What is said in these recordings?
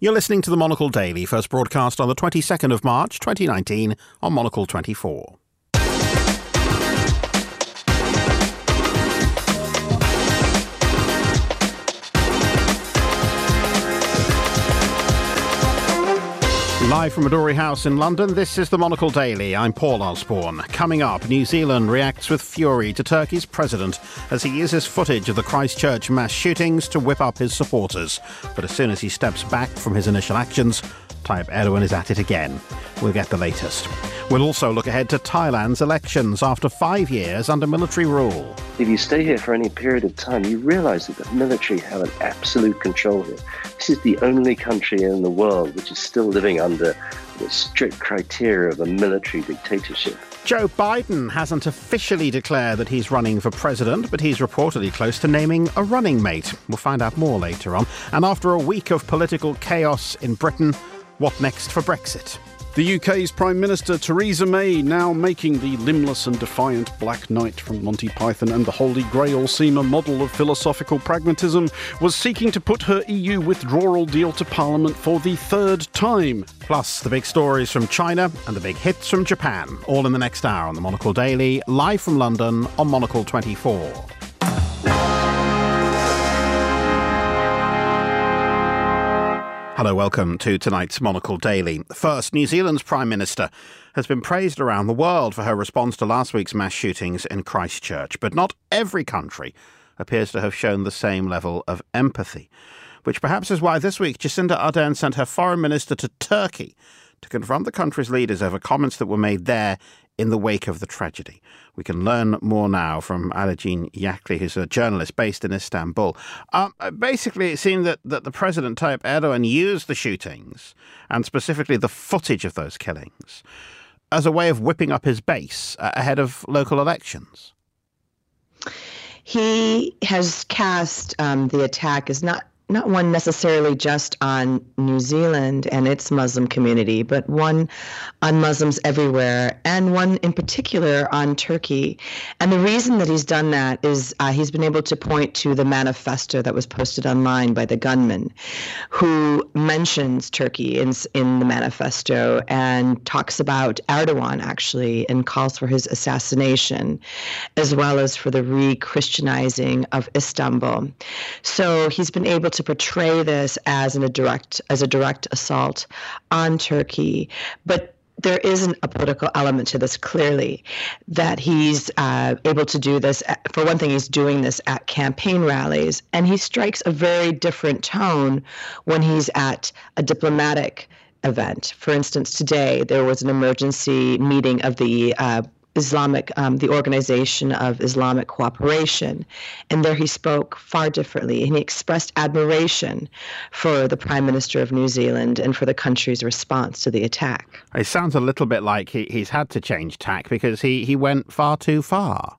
You're listening to the Monocle Daily, first broadcast on the 22nd of March 2019 on Monocle 24. Live from Midori House in London, this is the Monocle Daily. I'm Paul Osborne. Coming up, New Zealand reacts with fury to Turkey's president as he uses footage of the Christchurch mass shootings to whip up his supporters. But as soon as he steps back from his initial actions, Tayyip Erdogan is at it again. We'll get the latest. We'll also look ahead to Thailand's elections after 5 years under military rule. If you stay here for any period of time, you realise that the military have an absolute control here. This is the only country in the world which is still living under the strict criteria of a military dictatorship. Joe Biden hasn't officially declared that he's running for president, but he's reportedly close to naming a running mate. We'll find out more later on. And after a week of political chaos in Britain, what next for Brexit? The UK's Prime Minister Theresa May now making the limbless and defiant Black Knight from Monty Python and the Holy Grail seem a model of philosophical pragmatism, was seeking to put her EU withdrawal deal to Parliament for the third time. Plus, the big stories from China and the big hits from Japan. All in the next hour on the Monocle Daily, live from London on Monocle 24. Hello, welcome to tonight's Monocle Daily. First, New Zealand's Prime Minister has been praised around the world for her response to last week's mass shootings in Christchurch. But not every country appears to have shown the same level of empathy, which perhaps is why this week Jacinda Ardern sent her foreign minister to Turkey to confront the country's leaders over comments that were made there in the wake of the tragedy. We can learn more now from Alajin Yakli, who's a journalist based in Istanbul. Basically, it seemed that the President Tayyip Erdogan used the shootings, and specifically the footage of those killings, as a way of whipping up his base ahead of local elections. He has cast the attack as not one necessarily just on New Zealand and its Muslim community, but one on Muslims everywhere, and one in particular on Turkey. And the reason that he's done that is he's been able to point to the manifesto that was posted online by the gunman, who mentions Turkey in the manifesto and talks about Erdogan, actually, and calls for his assassination, as well as for the re-Christianizing of Istanbul. So he's been able to portray this as a direct assault on Turkey, but there isn't a political element to this, clearly, that he's able to do this. For one thing, he's doing this at campaign rallies, and he strikes a very different tone when he's at a diplomatic event. For instance, today there was an emergency meeting of the the Organization of Islamic Cooperation. And there he spoke far differently, and he expressed admiration for the Prime Minister of New Zealand and for the country's response to the attack. It sounds a little bit like he's had to change tack because he went far too far.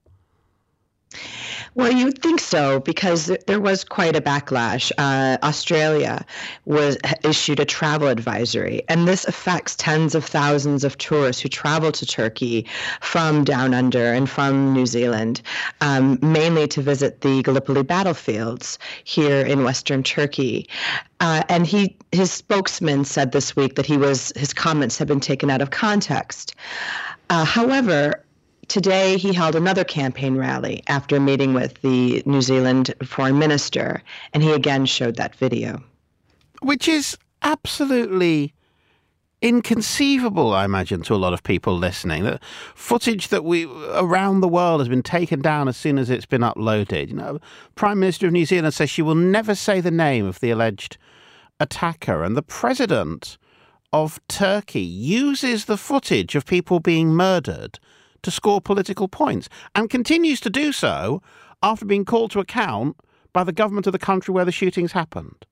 Well, you would think so, because there was quite a backlash. Australia issued a travel advisory, and this affects tens of thousands of tourists who travel to Turkey from down under and from New Zealand, mainly to visit the Gallipoli battlefields here in Western Turkey. And his spokesman said this week that his comments have been taken out of context. However, today, he held another campaign rally after meeting with the New Zealand foreign minister, and he again showed that video. Which is absolutely inconceivable, I imagine, to a lot of people listening. The footage that around the world has been taken down as soon as it's been uploaded. You know, Prime Minister of New Zealand says she will never say the name of the alleged attacker, and the President of Turkey uses the footage of people being murdered to score political points, and continues to do so after being called to account by the government of the country where the shootings happened.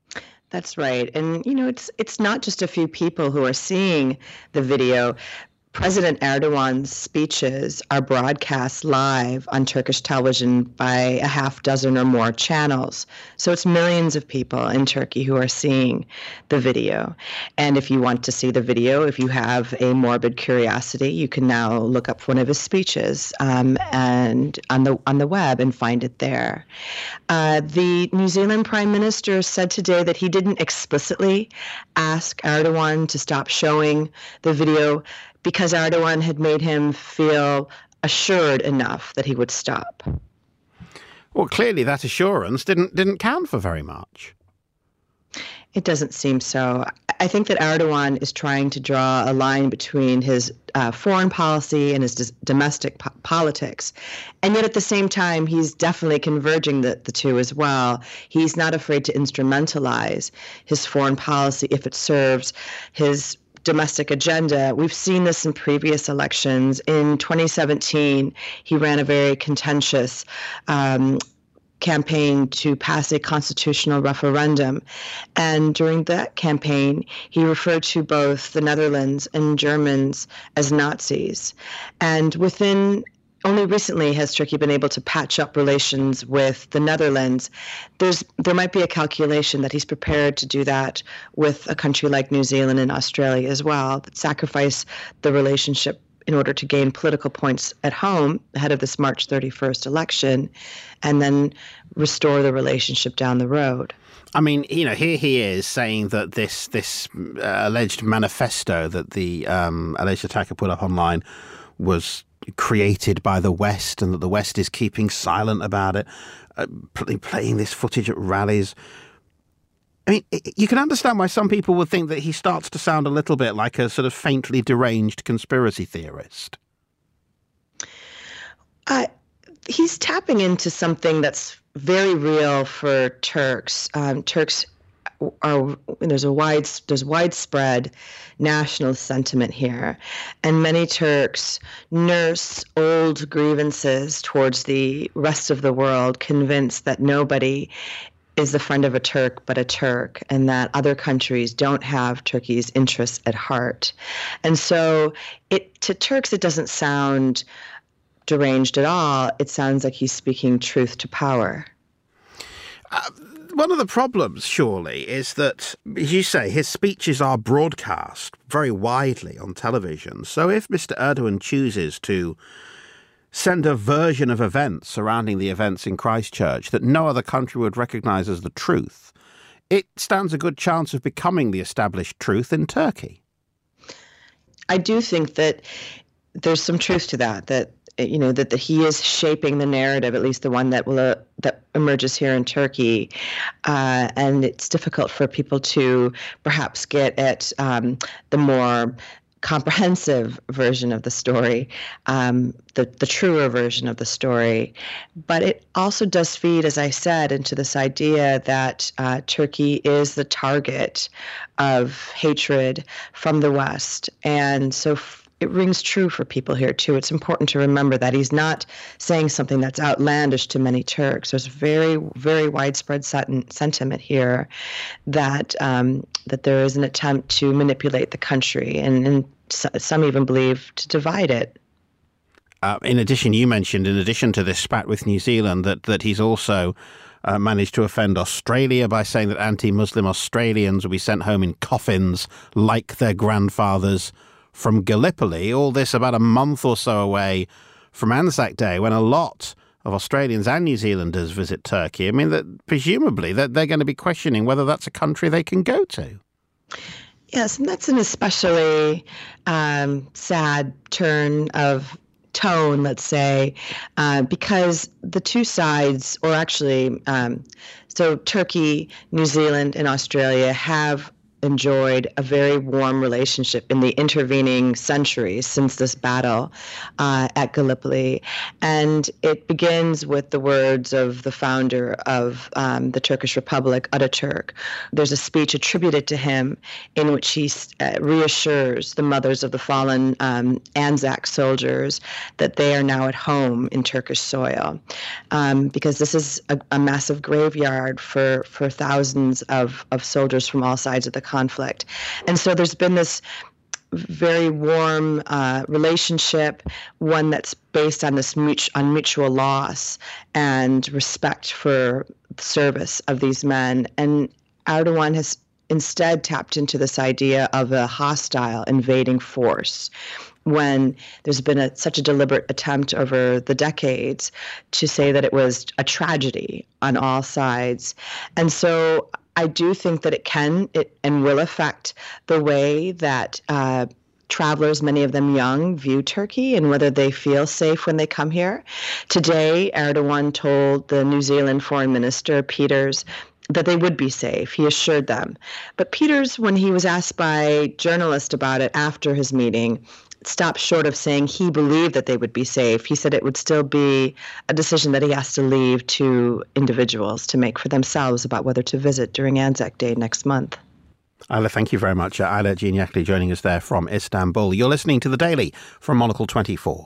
That's right. And, it's not just a few people who are seeing the video. President Erdogan's speeches are broadcast live on Turkish television by a half dozen or more channels. So it's millions of people in Turkey who are seeing the video. And if you want to see the video, if you have a morbid curiosity, you can now look up one of his speeches and on the web and find it there. The New Zealand Prime Minister said today that he didn't explicitly ask Erdogan to stop showing the video because Erdogan had made him feel assured enough that he would stop. Well, clearly that assurance didn't count for very much. It doesn't seem so. I think that Erdogan is trying to draw a line between his foreign policy and his domestic politics. And yet at the same time, he's definitely converging the two as well. He's not afraid to instrumentalize his foreign policy if it serves his domestic agenda. We've seen this in previous elections. In 2017, he ran a very contentious campaign to pass a constitutional referendum. And during that campaign, he referred to both the Netherlands and Germans as Nazis. And only recently has Turkey been able to patch up relations with the Netherlands. There might be a calculation that he's prepared to do that with a country like New Zealand and Australia as well, that sacrifice the relationship in order to gain political points at home ahead of this March 31st election, and then restore the relationship down the road. I mean, here he is saying that this alleged manifesto that the alleged attacker put up online was created by the West and that the West is keeping silent about it, playing this footage at rallies. I mean, you can understand why some people would think that he starts to sound a little bit like a sort of faintly deranged conspiracy theorist. He's tapping into something that's very real for Turks. There's widespread national sentiment here, and many Turks nurse old grievances towards the rest of the world, convinced that nobody is the friend of a Turk but a Turk, and that other countries don't have Turkey's interests at heart. And so to Turks, it doesn't sound deranged at all. It sounds like he's speaking truth to power. One of the problems, surely, is that, as you say, his speeches are broadcast very widely on television. So if Mr. Erdogan chooses to send a version of events surrounding the events in Christchurch that no other country would recognise as the truth, it stands a good chance of becoming the established truth in Turkey. I do think that there's some truth to that he is shaping the narrative, at least the one that emerges here in Turkey, and it's difficult for people to perhaps get at the more comprehensive version of the story, the truer version of the story. But it also does feed, as I said, into this idea that Turkey is the target of hatred from the West. And so it rings true for people here, too. It's important to remember that he's not saying something that's outlandish to many Turks. There's very, very widespread sentiment here that there is an attempt to manipulate the country, and some even believe to divide it. In addition, you mentioned, in addition to this spat with New Zealand, that he's also managed to offend Australia by saying that anti-Muslim Australians will be sent home in coffins like their grandfathers from Gallipoli. All this about a month or so away from Anzac Day, when a lot of Australians and New Zealanders visit Turkey. I mean, presumably they're going to be questioning whether that's a country they can go to. Yes, and that's an especially sad turn of tone, let's say, because the two sides, or actually, so Turkey, New Zealand, and Australia have enjoyed a very warm relationship in the intervening centuries since this battle at Gallipoli. And it begins with the words of the founder of the Turkish Republic, Ataturk. There's a speech attributed to him in which he reassures the mothers of the fallen Anzac soldiers that they are now at home in Turkish soil, because this is a massive graveyard for thousands of soldiers from all sides of the conflict. And so there's been this very warm relationship, one that's based on this mutual loss and respect for the service of these men. And Erdogan has instead tapped into this idea of a hostile invading force when there's been such a deliberate attempt over the decades to say that it was a tragedy on all sides. And so I do think that it can and will affect the way that travelers, many of them young, view Turkey and whether they feel safe when they come here. Today, Erdogan told the New Zealand Foreign Minister, Peters, that they would be safe. He assured them. But Peters, when he was asked by journalists about it after his meeting, stopped short of saying he believed that they would be safe. He said it would still be a decision that he has to leave to individuals to make for themselves about whether to visit during Anzac Day next month. Ayla, thank you very much. Ayla Gignacli joining us there from Istanbul. You're listening to The Daily from Monocle 24.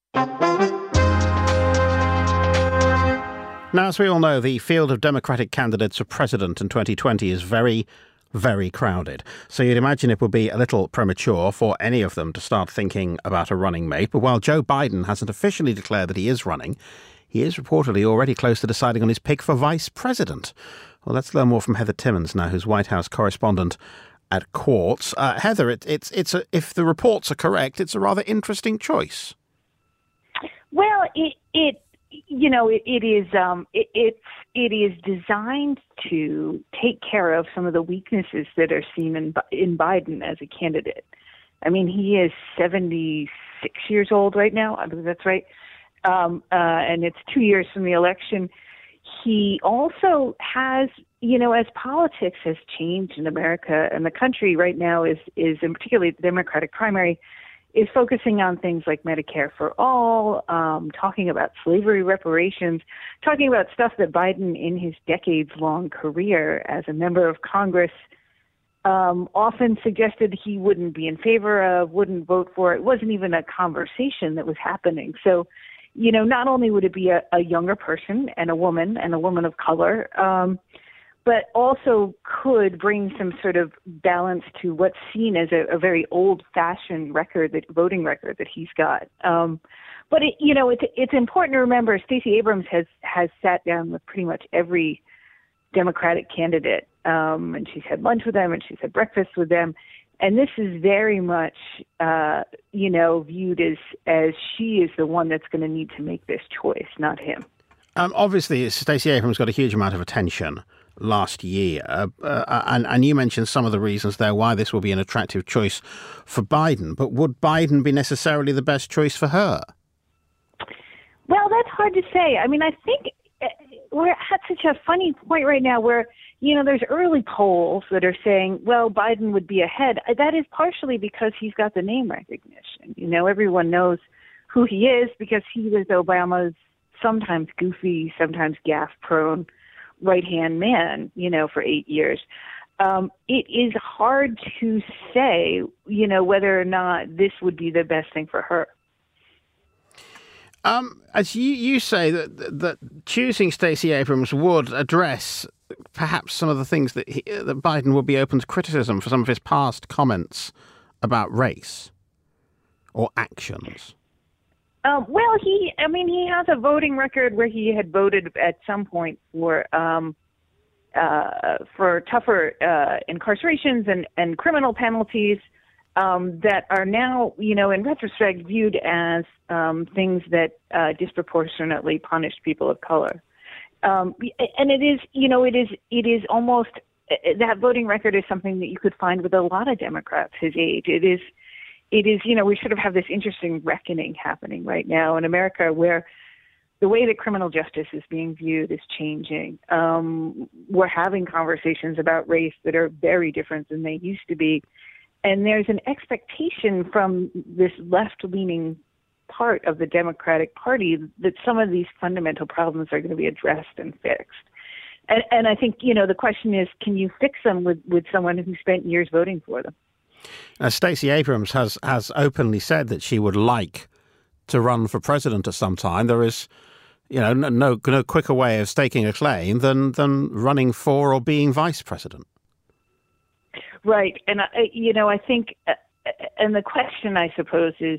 Now, as we all know, the field of Democratic candidates for president in 2020 is very, very crowded. So you'd imagine it would be a little premature for any of them to start thinking about a running mate. But while Joe Biden hasn't officially declared that he is running, he is reportedly already close to deciding on his pick for vice president. Well, let's learn more from Heather Timmons now, who's White House correspondent at Quartz. Heather, if the reports are correct, it's a rather interesting choice. Well, it is designed to take care of some of the weaknesses that are seen in Biden as a candidate. I mean, he is 76 years old right now. I believe that's right. And it's 2 years from the election. He also has, as politics has changed in America and the country right now is and particularly the Democratic primary, is focusing on things like Medicare for all, talking about slavery reparations, talking about stuff that Biden in his decades-long career as a member of Congress often suggested he wouldn't be in favor of, wouldn't vote for. It wasn't even a conversation that was happening. So, not only would it be a younger person and a woman of color, but also could bring some sort of balance to what's seen as a very old-fashioned voting record that he's got. But it's important to remember Stacey Abrams has sat down with pretty much every Democratic candidate, and she's had lunch with them and she's had breakfast with them. And this is very much, viewed as she is the one that's going to need to make this choice, not him. Obviously, Stacey Abrams got a huge amount of attention last year. And you mentioned some of the reasons there why this will be an attractive choice for Biden. But would Biden be necessarily the best choice for her? Well, that's hard to say. I mean, I think we're at such a funny point right now where, there's early polls that are saying, well, Biden would be ahead. That is partially because he's got the name recognition. Everyone knows who he is because he was Obama's sometimes goofy, sometimes gaffe-prone right-hand man, for 8 years. It is hard to say, whether or not this would be the best thing for her. As you say that choosing Stacey Abrams would address perhaps some of the things that Biden would be open to criticism for some of his past comments about race or actions. Well, he has a voting record where he had voted at some point for tougher incarcerations and criminal penalties that are now, in retrospect, viewed as things that disproportionately punished people of color. And it is almost that voting record is something that you could find with a lot of Democrats his age. It is, we sort of have this interesting reckoning happening right now in America where the way that criminal justice is being viewed is changing. We're having conversations about race that are very different than they used to be. And there's an expectation from this left-leaning part of the Democratic Party that some of these fundamental problems are going to be addressed and fixed. And I think, the question is, can you fix them with someone who spent years voting for them? Stacey Abrams has openly said that she would like to run for president at some time. There is, no quicker way of staking a claim than running for or being vice president. Right. And, I think and the question, I suppose, is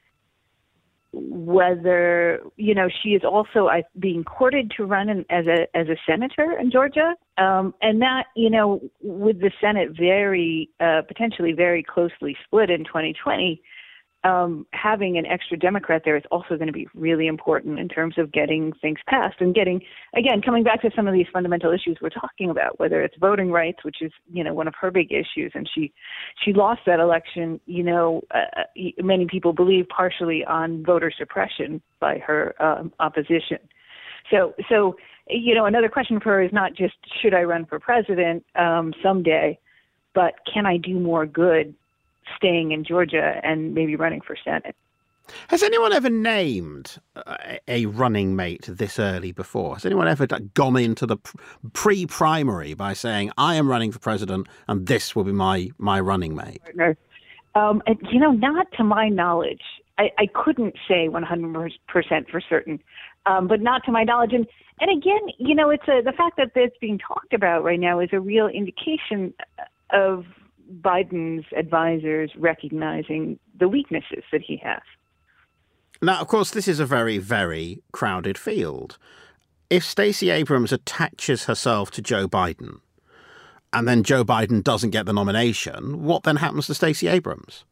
whether, she is also being courted to run as a senator in Georgia. And that, with the Senate potentially very closely split in 2020, having an extra Democrat there is also going to be really important in terms of getting things passed and coming back to some of these fundamental issues we're talking about, whether it's voting rights, which is, one of her big issues. And she lost that election, many people believe partially on voter suppression by her opposition. So, another question for her is not just, should I run for president someday, but can I do more good staying in Georgia and maybe running for Senate? Has anyone ever named a running mate this early before? Has anyone ever gone into the pre-primary by saying, I am running for president and this will be my running mate? And, not to my knowledge. I couldn't say 100% for certain, but not to my knowledge. And again, it's the fact that it's being talked about right now is a real indication of Biden's advisors recognizing the weaknesses that he has. Now, of course, this is a very, very crowded field. If Stacey Abrams attaches herself to Joe Biden and then Joe Biden doesn't get the nomination, what then happens to Stacey Abrams?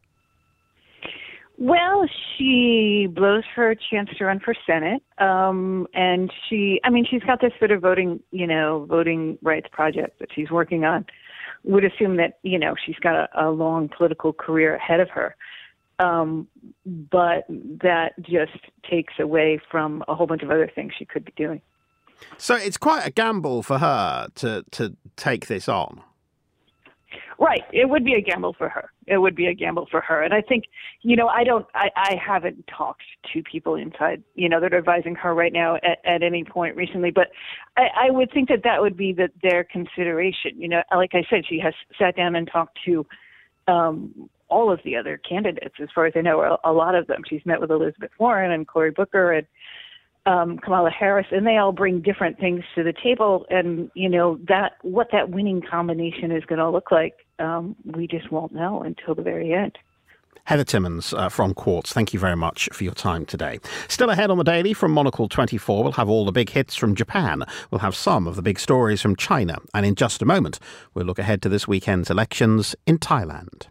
Well, she blows her chance to run for Senate. And she's got this sort of voting rights project that she's working on. Would assume that, she's got a long political career ahead of her. But that just takes away from a whole bunch of other things she could be doing. So it's quite a gamble for her to take this on. Right. It would be a gamble for her. And I think, I haven't talked to people inside, that are advising her right now at any point recently, but I would think that would be their consideration. Like I said, she has sat down and talked to all of the other candidates, as far as I know, a lot of them. She's met with Elizabeth Warren and Cory Booker and Kamala Harris, and they all bring different things to the table. And, what that winning combination is going to look like, we just won't know until the very end. Heather Timmons from Quartz, thank you very much for your time today. Still ahead on the Daily from Monocle 24, we'll have all the big hits from Japan. We'll have some of the big stories from China. And in just a moment, we'll look ahead to this weekend's elections in Thailand.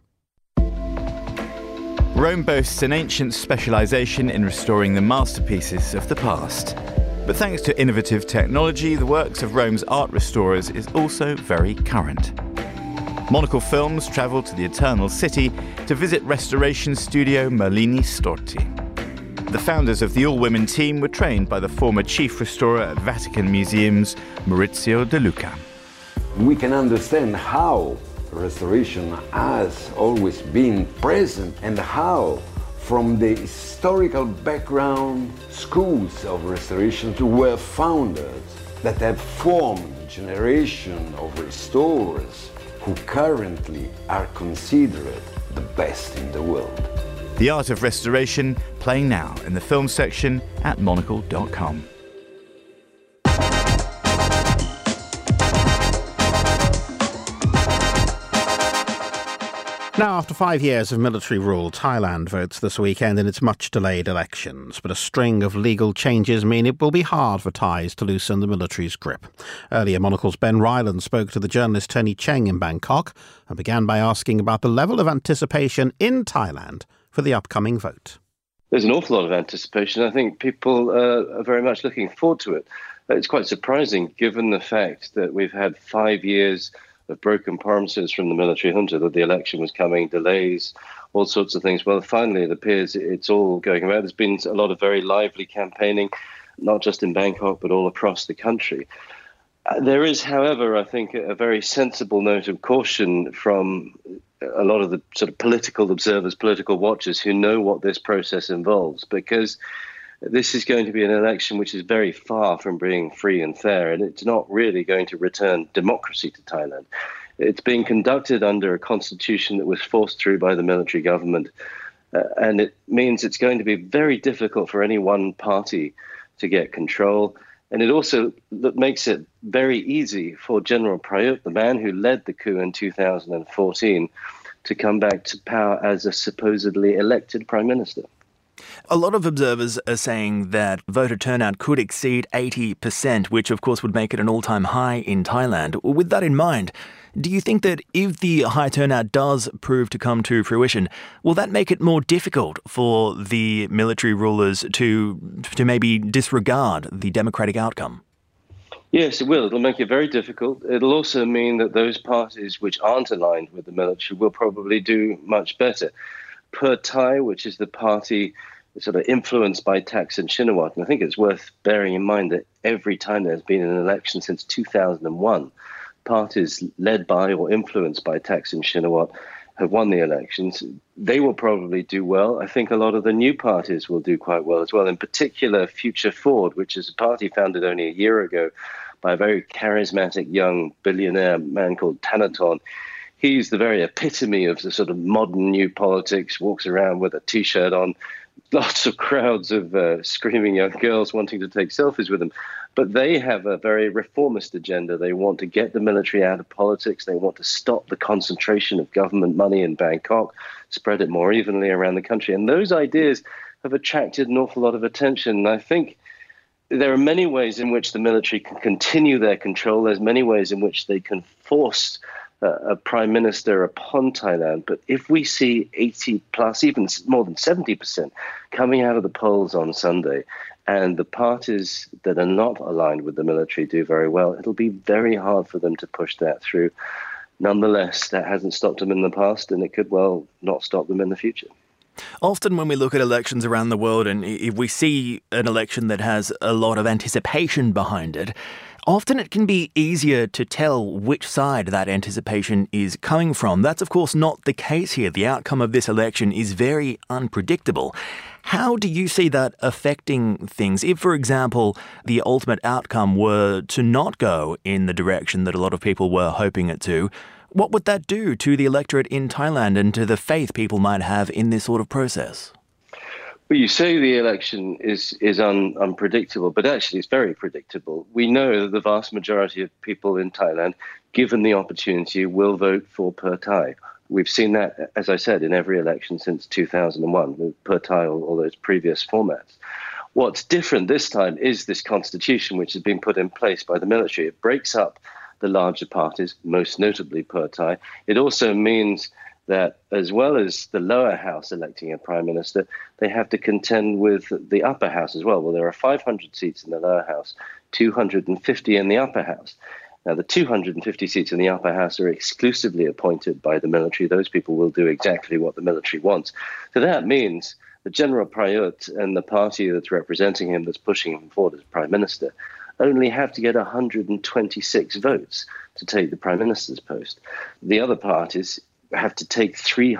Rome boasts an ancient specialisation in restoring the masterpieces of the past. But thanks to innovative technology, the works of Rome's art restorers is also very current. Monocle Films travelled to the Eternal City to visit restoration studio Merlini Storti. The founders of the all-women team were trained by the former chief restorer at Vatican Museums, Maurizio De Luca. We can understand how restoration has always been present and how, from the historical background, schools of restoration were founded that have formed a generation of restorers who currently are considered the best in the world. The Art of Restoration, playing now in the film section at monocle.com. Now, after 5 years of military rule, Thailand votes this weekend in its much-delayed elections. But a string of legal changes mean it will be hard for Thais to loosen the military's grip. Earlier, Monocle's Ben Ryland spoke to the journalist Tony Cheng in Bangkok and began by asking about the level of anticipation in Thailand for the upcoming vote. There's an awful lot of anticipation. I think people are very much looking forward to it. It's quite surprising, given the fact that we've had 5 years of broken promises from the military junta that the election was coming, delays, all sorts of things. Well, finally, it appears it's all going around. There's been a lot of very lively campaigning, not just in Bangkok, but all across the country. There is, however, I think, a very sensible note of caution from a lot of the sort of political observers, political watchers who know what this process involves, because this is going to be an election which is very far from being free and fair, and it's not really going to return democracy to Thailand. It's being conducted under a constitution that was forced through by the military government, and it means it's going to be very difficult for any one party to get control. And it also makes it very easy for General Prayut, the man who led the coup in 2014, to come back to power as a supposedly elected prime minister. A lot of observers are saying that voter turnout could exceed 80%, which of course would make it an all-time high in Thailand. With that in mind, do you think that if the high turnout does prove to come to fruition, will that make it more difficult for the military rulers to maybe disregard the democratic outcome? Yes, it will. It'll make it very difficult. It'll also mean that those parties which aren't aligned with the military will probably do much better. Pheu Thai, which is the party sort of influenced by Thaksin Shinawatra, and I think it's worth bearing in mind that every time there's been an election since 2001, parties led by or influenced by Thaksin Shinawatra have won the elections. They will probably do well. I think a lot of the new parties will do quite well as well, in particular Future Forward, which is a party founded only a year ago by a very charismatic young billionaire man called Thanathorn. He's the very epitome of the sort of modern new politics, walks around with a T-shirt on, lots of crowds of screaming young girls wanting to take selfies with him. But they have a very reformist agenda. They want to get the military out of politics. They want to stop the concentration of government money in Bangkok, spread it more evenly around the country. And those ideas have attracted an awful lot of attention. And I think there are many ways in which the military can continue their control. There's many ways in which they can force a prime minister upon Thailand. But if we see 80 plus, even more than 70% coming out of the polls on Sunday, and the parties that are not aligned with the military do very well, it'll be very hard for them to push that through. Nonetheless, that hasn't stopped them in the past, and it could well not stop them in the future. Often when we look at elections around the world, and if we see an election that has a lot of anticipation behind it, often it can be easier to tell which side that anticipation is coming from. That's, of course, not the case here. The outcome of this election is very unpredictable. How do you see that affecting things? If, for example, the ultimate outcome were to not go in the direction that a lot of people were hoping it to, what would that do to the electorate in Thailand and to the faith people might have in this sort of process? Well, you say the election is unpredictable, but actually it's very predictable. We know that the vast majority of people in Thailand, given the opportunity, will vote for Pheu Thai. We've seen that, as I said, in every election since 2001, with Pheu Thai or all those previous formats. What's different this time is this constitution, which has been put in place by the military. It breaks up the larger parties, most notably Pheu Thai. It also means that as well as the lower house electing a prime minister, they have to contend with the upper house as well. Well, there are 500 seats in the lower house, 250 in the upper house. Now, the 250 seats in the upper house are exclusively appointed by the military. Those people will do exactly what the military wants. So that means the General Prayut and the party that's representing him, that's pushing him forward as prime minister, only have to get 126 votes to take the prime minister's post. The other parties have to take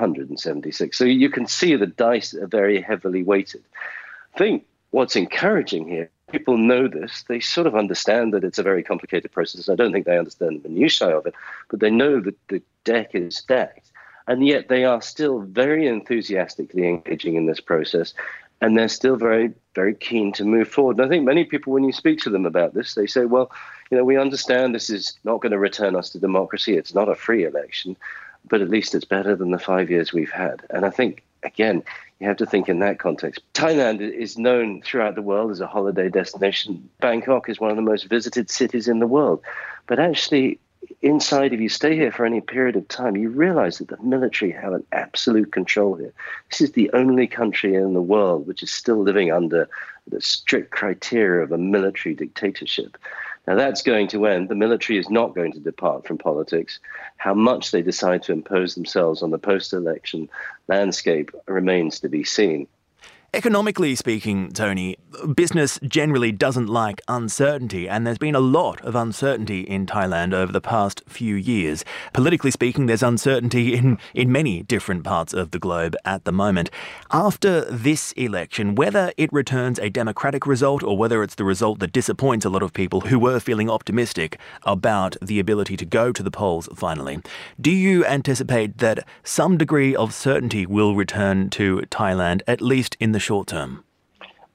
376. So you can see the dice are very heavily weighted. I think what's encouraging here, people know this, they sort of understand that it's a very complicated process. I don't think they understand the minutiae of it, but they know that the deck is stacked. And yet they are still very enthusiastically engaging in this process. And they're still very, very keen to move forward. And I think many people, when you speak to them about this, they say, well, we understand this is not going to return us to democracy. It's not a free election, but at least it's better than the 5 years we've had. And I think, again, you have to think in that context. Thailand is known throughout the world as a holiday destination. Bangkok is one of the most visited cities in the world. But actually, inside, if you stay here for any period of time, you realize that the military have an absolute control here. This is the only country in the world which is still living under the strict criteria of a military dictatorship. Now, that's going to end. The military is not going to depart from politics. How much they decide to impose themselves on the post-election landscape remains to be seen. Economically speaking, Tony, business generally doesn't like uncertainty, and there's been a lot of uncertainty in Thailand over the past few years. Politically speaking, there's uncertainty in many different parts of the globe at the moment. After this election, whether it returns a democratic result or whether it's the result that disappoints a lot of people who were feeling optimistic about the ability to go to the polls finally, do you anticipate that some degree of certainty will return to Thailand, at least in the short term?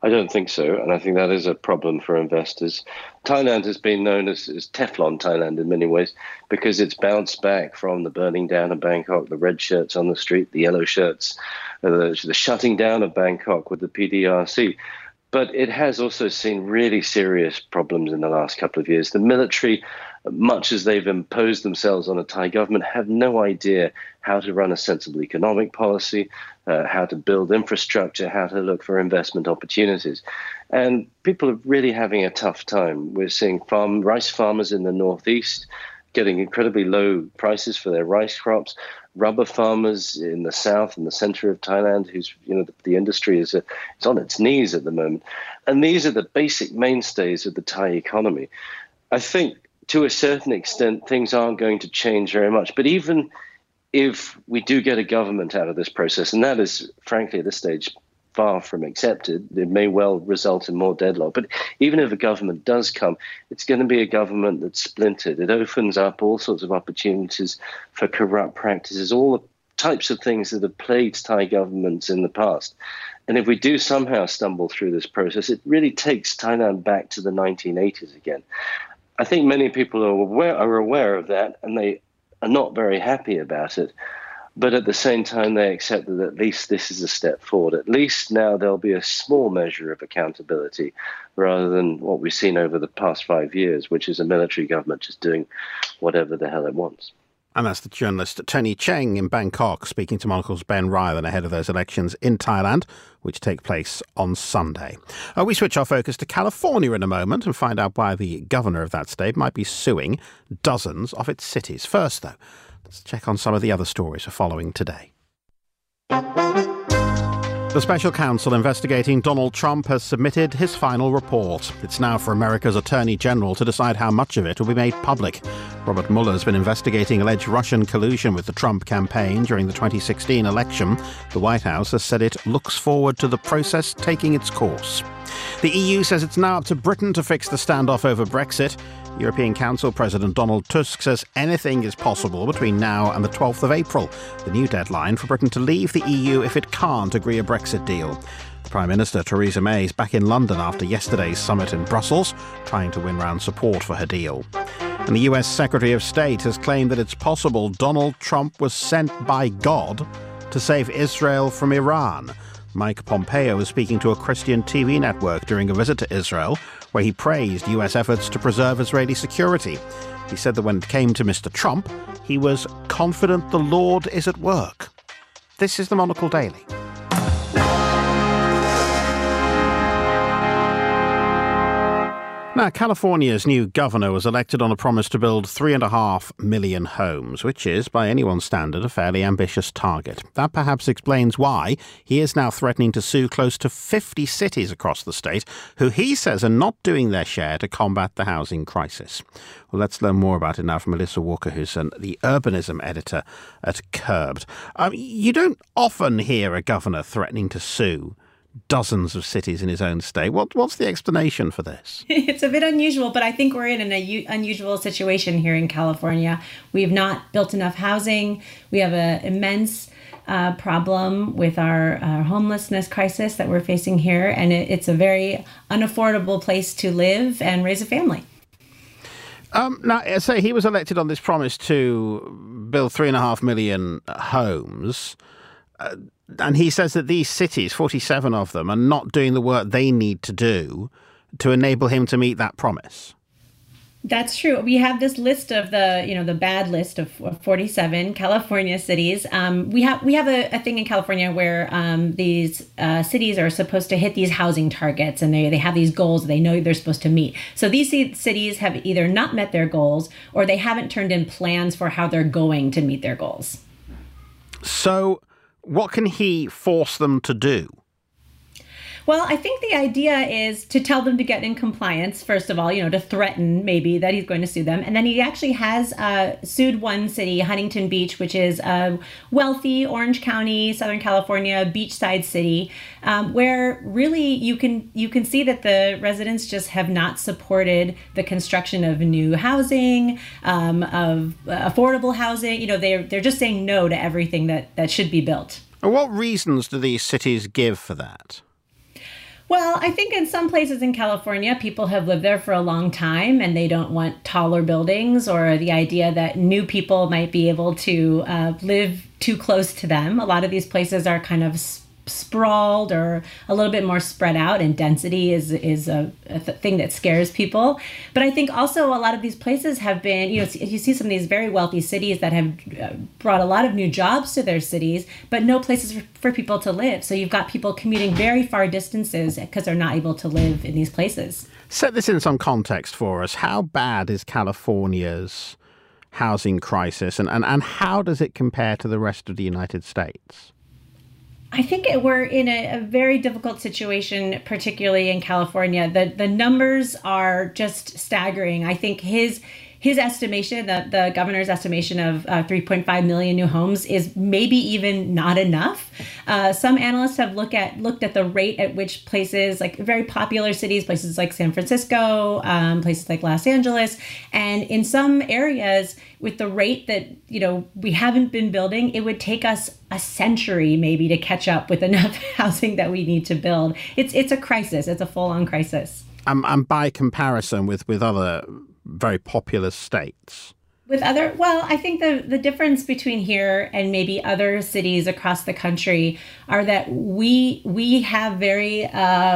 I don't think so, and I think that is a problem for investors. Thailand has been known as Teflon Thailand in many ways because it's bounced back from the burning down of Bangkok, the red shirts on the street, the yellow shirts, the shutting down of Bangkok with the PDRC. But it has also seen really serious problems in the last couple of years. The military, much as they've imposed themselves on a Thai government, have no idea how to run a sensible economic policy, how to build infrastructure, how to look for investment opportunities. And people are really having a tough time. We're seeing rice farmers in the northeast getting incredibly low prices for their rice crops, rubber farmers in the south and the center of Thailand, the industry is on its knees at the moment. And these are the basic mainstays of the Thai economy. I think to a certain extent, things aren't going to change very much. But even if we do get a government out of this process, and that is, frankly, at this stage, far from accepted, it may well result in more deadlock. But even if a government does come, it's going to be a government that's splintered. It opens up all sorts of opportunities for corrupt practices, all the types of things that have plagued Thai governments in the past. And if we do somehow stumble through this process, it really takes Thailand back to the 1980s again. I think many people are aware of that, and they are not very happy about it. But at the same time, they accept that at least this is a step forward. At least now there'll be a small measure of accountability rather than what we've seen over the past 5 years, which is a military government just doing whatever the hell it wants. And that's the journalist Tony Cheng in Bangkok speaking to Monocle's Ben Ryland ahead of those elections in Thailand, which take place on Sunday. We switch our focus to California in a moment and find out why the governor of that state might be suing dozens of its cities. First, though, let's check on some of the other stories we're following today. The special counsel investigating Donald Trump has submitted his final report. It's now for America's Attorney General to decide how much of it will be made public. Robert Mueller has been investigating alleged Russian collusion with the Trump campaign during the 2016 election. The White House has said it looks forward to the process taking its course. The EU says it's now up to Britain to fix the standoff over Brexit. European Council President Donald Tusk says anything is possible between now and the 12th of April, the new deadline for Britain to leave the EU if it can't agree a Brexit deal. Prime Minister Theresa May is back in London after yesterday's summit in Brussels, trying to win round support for her deal. And the US Secretary of State has claimed that it's possible Donald Trump was sent by God to save Israel from Iran. Mike Pompeo was speaking to a Christian TV network during a visit to Israel, where he praised US efforts to preserve Israeli security. He said that when it came to Mr. Trump, he was confident the Lord is at work. This is the Monocle Daily. Now, California's new governor was elected on a promise to build 3.5 million homes, which is, by anyone's standard, a fairly ambitious target. That perhaps explains why he is now threatening to sue close to 50 cities across the state, who he says are not doing their share to combat the housing crisis. Well, let's learn more about it now from Melissa Walker, who's the urbanism editor at Curbed. You don't often hear a governor threatening to sue dozens of cities in his own state. What's the explanation for this? It's a bit unusual, but I think we're in an unusual situation here in California. We've not built enough housing. We have an immense problem with our homelessness crisis that we're facing here, and it's a very unaffordable place to live and raise a family. Now, say he was elected on this promise to build 3.5 million homes. And he says that these cities, 47 of them, are not doing the work they need to do to enable him to meet that promise. That's true. We have this list of the bad list of 47 California cities. We have a thing in California where these cities are supposed to hit these housing targets, and they have these goals they know they're supposed to meet. So these cities have either not met their goals or they haven't turned in plans for how they're going to meet their goals. So what can he force them to do? Well, I think the idea is to tell them to get in compliance, first of all, to threaten maybe that he's going to sue them. And then he actually has sued one city, Huntington Beach, which is a wealthy Orange County, Southern California beachside city, where really you can see that the residents just have not supported the construction of new housing, of affordable housing. They're just saying no to everything that should be built. And what reasons do these cities give for that? Well, I think in some places in California, people have lived there for a long time and they don't want taller buildings or the idea that new people might be able to live too close to them. A lot of these places are kind of sprawled or a little bit more spread out, and density is a thing that scares people. But I think also a lot of these places have been, you see some of these very wealthy cities that have brought a lot of new jobs to their cities, but no places for people to live. So you've got people commuting very far distances because they're not able to live in these places. Set this in some context for us. How bad is California's housing crisis, and how does it compare to the rest of the United States? I think we're in a very difficult situation, particularly in California. The numbers are just staggering. I think his estimation, the governor's estimation of 3.5 million new homes is maybe even not enough. Some analysts have looked at the rate at which places like very popular cities, places like San Francisco, places like Los Angeles, and in some areas with the rate that we haven't been building, it would take us a century maybe to catch up with enough housing that we need to build. It's a crisis. It's a full-on crisis. And by comparison with other very populous states. I think the difference between here and maybe other cities across the country are that we have very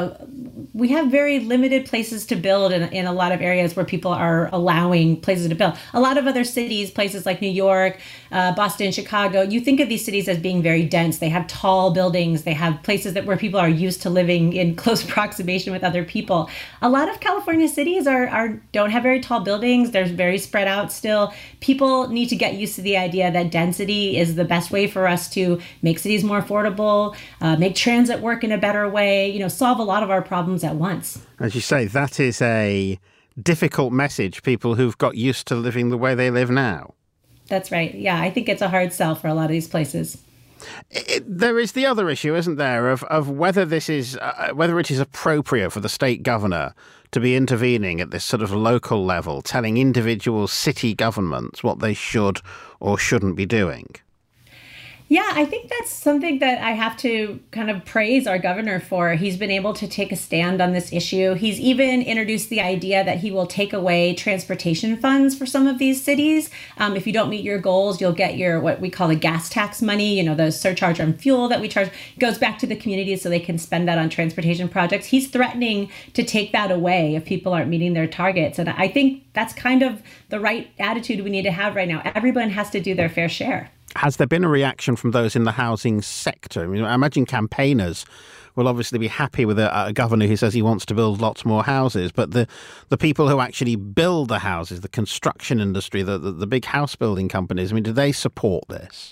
limited places to build in a lot of areas where people are allowing places to build. A lot of other cities, places like New York, Boston, Chicago, you think of these cities as being very dense. They have tall buildings. They have places where people are used to living in close proximation with other people. A lot of California cities don't have very tall buildings. They're very spread out still. People need to get used to the idea that density is the best way for us to make cities more affordable, make transit work in a better way, solve a lot of our problems at once. As you say, that is a difficult message, people who've got used to living the way they live now. That's right. Yeah, I think it's a hard sell for a lot of these places. There is the other issue, isn't there, of whether it is appropriate for the state governor to be intervening at this sort of local level, telling individual city governments what they should or shouldn't be doing. Yeah, I think that's something that I have to kind of praise our governor for. He's been able to take a stand on this issue. He's even introduced the idea that he will take away transportation funds for some of these cities. If you don't meet your goals, you'll get your what we call the gas tax money, the surcharge on fuel that we charge. It goes back to the communities so they can spend that on transportation projects. He's threatening to take that away if people aren't meeting their targets. And I think that's kind of the right attitude we need to have right now. Everyone has to do their fair share. Has there been a reaction from those in the housing sector? I imagine campaigners will obviously be happy with a governor who says he wants to build lots more houses, but the people who actually build the houses, the construction industry, the big house building companies, do they support this?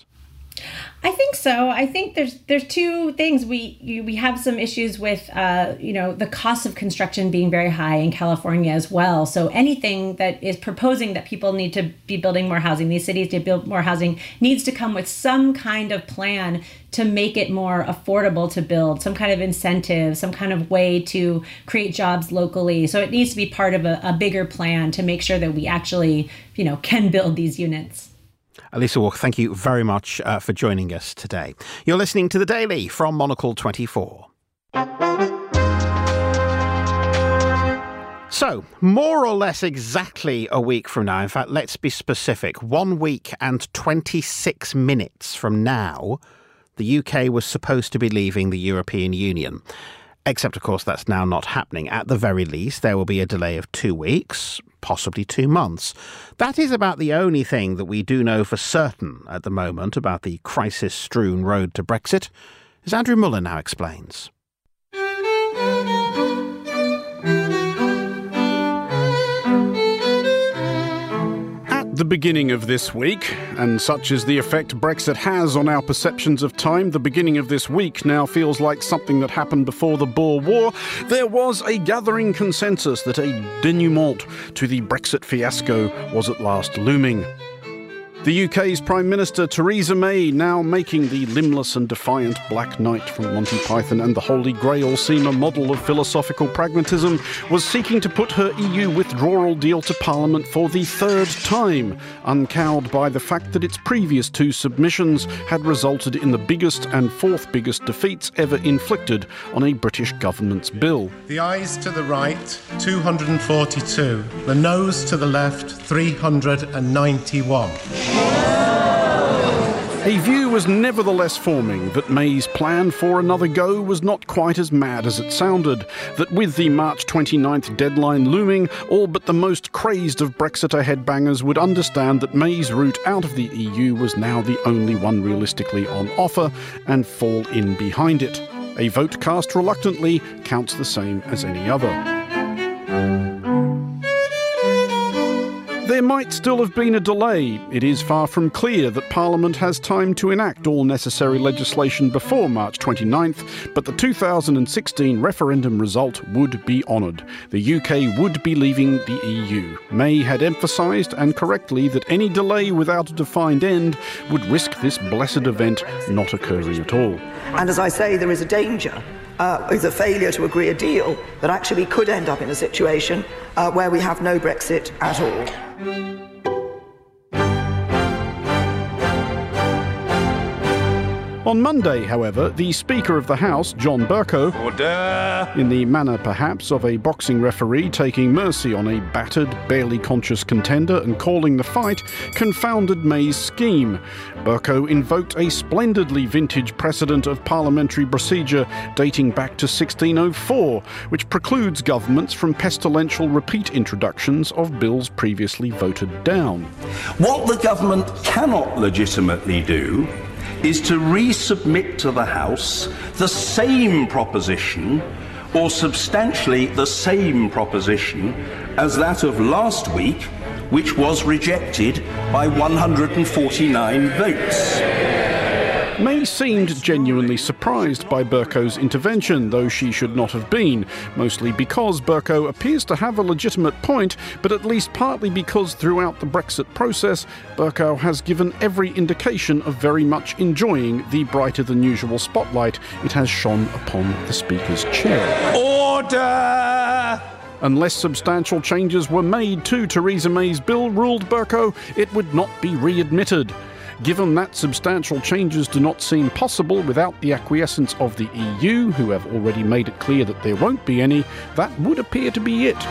I think so. I think there's two things. We have some issues with the cost of construction being very high in California as well. So anything that is proposing that people need to be building more housing, these cities to build more housing, needs to come with some kind of plan to make it more affordable to build, some kind of incentive, some kind of way to create jobs locally. So it needs to be part of a bigger plan to make sure that we actually, can build these units. Alyssa Walker, thank you very much for joining us today. You're listening to The Daily from Monocle 24. So, more or less exactly a week from now, in fact, let's be specific, 1 week and 26 minutes from now, the UK was supposed to be leaving the European Union. Except, of course, that's now not happening. At the very least, there will be a delay of 2 weeks, possibly 2 months. That is about the only thing that we do know for certain at the moment about the crisis-strewn road to Brexit, as Andrew Muller now explains. The beginning of this week, and such is the effect Brexit has on our perceptions of time, the beginning of this week now feels like something that happened before the Boer War. There was a gathering consensus that a denouement to the Brexit fiasco was at last looming. The UK's Prime Minister Theresa May, now making the limbless and defiant Black Knight from Monty Python and the Holy Grail seem a model of philosophical pragmatism, was seeking to put her EU withdrawal deal to Parliament for the third time, uncowed by the fact that its previous two submissions had resulted in the biggest and fourth biggest defeats ever inflicted on a British government's bill. The ayes to the right, 242. The noes to the left, 391. A view was nevertheless forming that May's plan for another go was not quite as mad as it sounded, that with the March 29th deadline looming, all but the most crazed of Brexiter headbangers would understand that May's route out of the EU was now the only one realistically on offer and fall in behind it. A vote cast reluctantly counts the same as any other. There might still have been a delay. It is far from clear that Parliament has time to enact all necessary legislation before March 29th, but the 2016 referendum result would be honoured. The UK would be leaving the EU. May had emphasised, and correctly, that any delay without a defined end would risk this blessed event not occurring at all. And as I say, there is a danger with a failure to agree a deal that actually could end up in a situation where we have no Brexit at all. On Monday, however, the Speaker of the House, John Bercow, in the manner perhaps of a boxing referee taking mercy on a battered, barely conscious contender and calling the fight, confounded May's scheme. Bercow invoked a splendidly vintage precedent of parliamentary procedure dating back to 1604, which precludes governments from pestilential repeat introductions of bills previously voted down. What the government cannot legitimately do is to resubmit to the House the same proposition or substantially the same proposition as that of last week, which was rejected by 149 votes. May seemed genuinely surprised by Bercow's intervention, though she should not have been, mostly because Bercow appears to have a legitimate point, but at least partly because throughout the Brexit process, Bercow has given every indication of very much enjoying the brighter-than-usual spotlight it has shone upon the Speaker's chair. Order! Unless substantial changes were made to Theresa May's bill, ruled Bercow, it would not be readmitted. Given that substantial changes do not seem possible without the acquiescence of the EU, who have already made it clear that there won't be any, that would appear to be it.